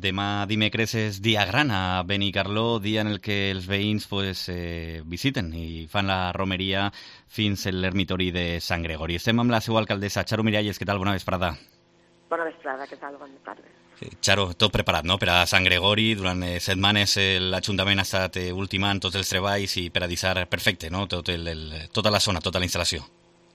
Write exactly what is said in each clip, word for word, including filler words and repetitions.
demà dimecres és dia gran a Benicarló, dia en el que els veïns pues, eh, visiten i fan la romeria fins a l'ermitori de Sant Gregori. Estem amb la seva alcaldessa, Charo Miralles. Què tal? Bona vesprada. Bona vesprada, què tal? Bona tarda. Sí, Charo, tot preparat, no?, per a Sant Gregori. Durant eh, setmanes eh, l'Ajuntament ha estat eh, ultimant tots els treballs i per a deixar perfecte, no?, tot el, el, tota la zona, tota la instal·lació.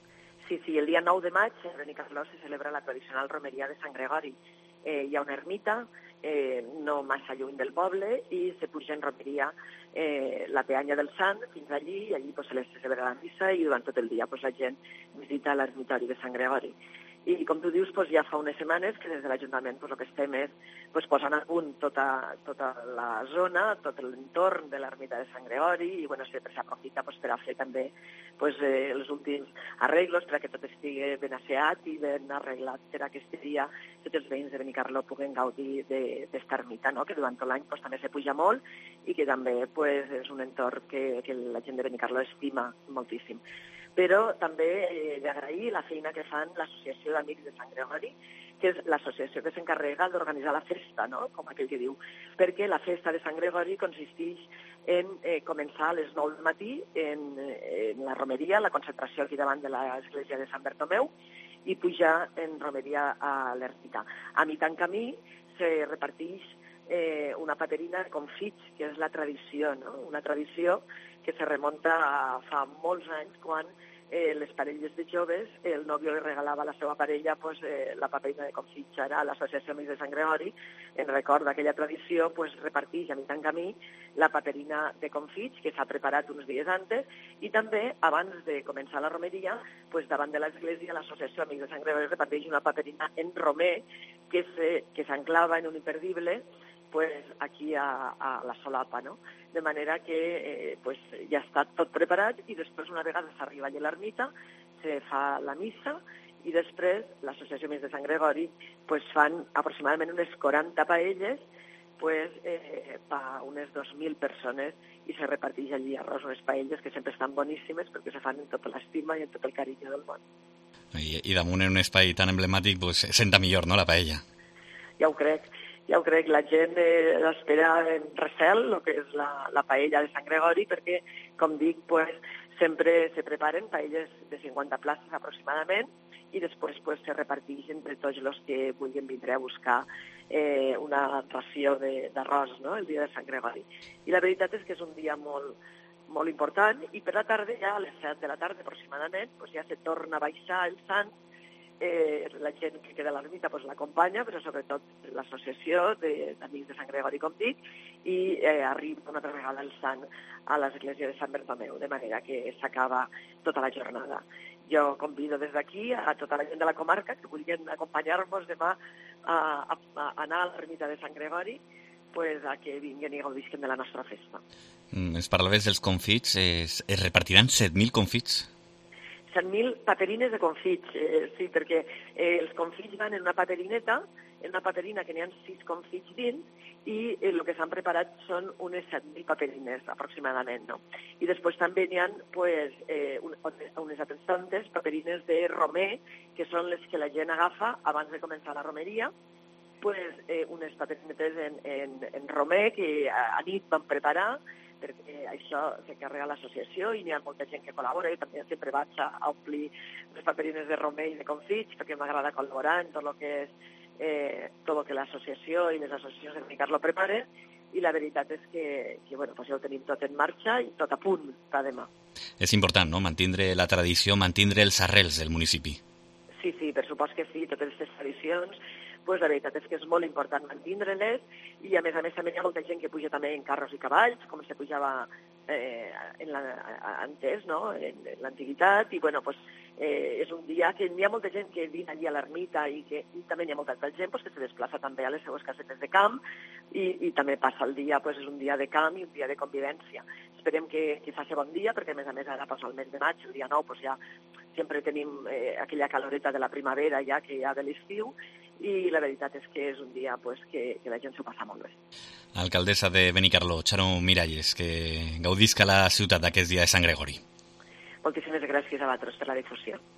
Sí, sí, el dia nou de maig a Benicarló se celebra la tradicional romeria de Sant Gregori. Eh, hi ha una ermita, eh, no massa lluny del poble, i se puja en romeria eh, la peanya del Sant fins allí, i allí pues, se les celebra la missa i durant tot el dia pues, la gent visita l'ermitori de Sant Gregori. I com tu dius, pues, ja fa unes setmanes que des de l'Ajuntament pues, el que estem és pues, posant a punt tota, tota la zona, tot l'entorn de l'ermita de Sant Gregori, i bueno, sempre s'aprofita pues, per a fer també pues, eh, els últims arreglos perquè tot estigui ben asseat i ben arreglat per a aquest dia tots els veïns de Benicarló puguen gaudir d'esta ermita, no? Que durant tot l'any pues, també se puja molt i que també pues, és un entorn que, que la gent de Benicarló estima moltíssim. Però també eh, d'agrair la feina que fan l'Associació d'Amics de Sant Gregori, que és l'associació que s'encarrega d'organitzar la festa, no?, com aquell que diu, perquè la festa de Sant Gregori consisteix en eh, començar a les nou del matí en, en la romeria, la concentració aquí davant de l'església de Sant Bartomeu, i pujar en romeria a l'ermita. A mitjan camí se reparteix eh, una paperina de confits, que és la tradició, no?, una tradició que se remunta a fa molts anys quan eh, les parelles de joves, el nòvio li regalava a la seva parella pues, eh, la paperina de confits. Ara l'Associació Amics de Sant Gregori, en record d'aquella tradició, pues, reparteix a mitjan camí la paperina de confits que s'ha preparat uns dies antes, i també, abans de començar la romeria, pues, davant de l'església, l'Associació Amics de Sant Gregori reparteix una paperina en romer que s'enclava en un imperdible pues, aquí a, a la solapa, no? De manera que eh, pues, ja està tot preparat, i després, una vegada s'arriba allà a l'ermita, se fa la missa, i després l'Associació Amics de Sant Gregori pues, fan aproximadament unes quaranta paelles pues, eh, per unes dos mil persones, i se reparteix allí arròs, unes paelles que sempre estan boníssimes perquè se fan amb tota l'estima i amb tot el carinyo del món. I, i damunt en un espai tan emblemàtic pues, senta millor, no?, la paella. Ja ho crec. Ja ho crec, la gent eh, espera en recel el que és la, la paella de Sant Gregori, perquè, com dic, pues, sempre se preparen paelles de cinquanta places aproximadament, i després pues, se reparteixen entre tots els que vulguin vindre a buscar eh, una ració d'arròs, no?, el dia de Sant Gregori. I la veritat és que és un dia molt, molt important, i per la tarda, ja a les set de la tarda aproximadament, pues, ja se torna a baixar el sant. Eh, la gent que queda a l'ermita pues, l'acompanya, però sobretot l'associació d'Amics de Sant Gregori, com dic, i eh, arriba una altra vegada el sant a l'església de Sant Bartomeu, de manera que s'acaba tota la jornada. Jo convido des d'aquí a tota la gent de la comarca que vulguin acompanyar-nos demà a, a, a anar a l'ermita de Sant Gregori, pues, a que vinguin i gaudisquen de la nostra festa. Mm, es parlaves dels confits, es, es repartiran set mil confits? set mil paperines de confits, eh, sí, perquè eh, els confits van en una paperineta, en una paperina que n'hi ha sis confits dins, i eh, el que s'han preparat són unes set mil paperines, aproximadament, no? I després també n'hi ha pues, eh, un, unes altres tantes paperines de romer, que són les que la gent agafa abans de començar la romeria, pues, eh, unes paperinetes en, en, en romer que a, a nit van preparar, perquè això s'encarrega l'associació i n'hi ha molta gent que col·labora. Jo també sempre vaig a omplir les paperines de romer i de confits perquè m'agrada col·laborar en tot el que és eh, tot el que l'associació i les associacions de Benicarló preparen, i la veritat és que, que bueno, pues ja ho tenim tot en marxa i tot a punt per demà. És important, no?, mantindre la tradició, mantindre els arrels del municipi. Sí, sí, per supost que sí, totes aquestes tradicions, pues la veritat és que és molt important mantindre-les, i a més a més també hi ha molta gent que puja també en carros i cavalls, com se pujava eh, en la, antes, no?, en, en l'antiguitat, i bueno, pues, eh, és un dia que hi ha molta gent que vine allí a l'ermita, i que i també hi ha molta gent pues, que se desplaça també a les seues casetes de camp, i, i també passa el dia, pues, és un dia de camp i un dia de convivència. Esperem que, que faci bon dia, perquè a més a més ara passa el mes de maig, el dia nou, pues, ja sempre tenim eh, aquella caloreta de la primavera ja que hi ha de l'estiu, i la veritat és que és un dia pues, que, que la gent s'ho passa molt bé. Alcaldessa de Benicarló, Charo Miralles, que gaudisca la ciutat d'aquest dia de Sant Gregori. Moltíssimes gràcies a vosaltres per la difusió.